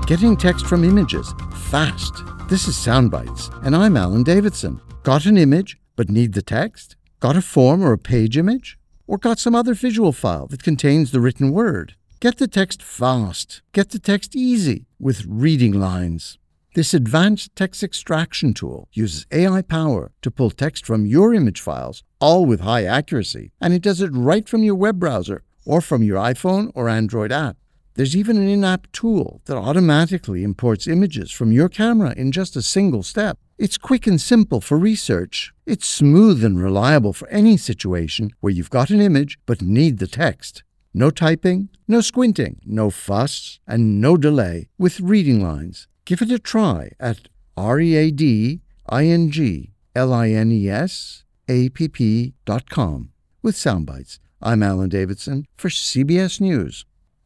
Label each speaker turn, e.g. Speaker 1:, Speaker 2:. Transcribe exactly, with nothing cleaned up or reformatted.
Speaker 1: Getting text from images fast. This is Soundbites, and I'm Alan Davidson. Got an image, but need the text? Got a form or a page image? Or got some other visual file that contains the written word? Get the text fast. Get the text easy with Reading Lines. This advanced text extraction tool uses A I power to pull text from your image files, all with high accuracy, and it does it right from your web browser or from your iPhone or Android app. There's even an in-app tool that automatically imports images from your camera in just a single step. It's quick and simple for research. It's smooth and reliable for any situation where you've got an image but need the text. No typing, no squinting, no fuss, and no delay with Reading Lines. Give it a try at R-E-A-D-I-N-G-L-I-N-E-S-A-P-P dot com. With Soundbites, I'm Alan Davidson for C B S News.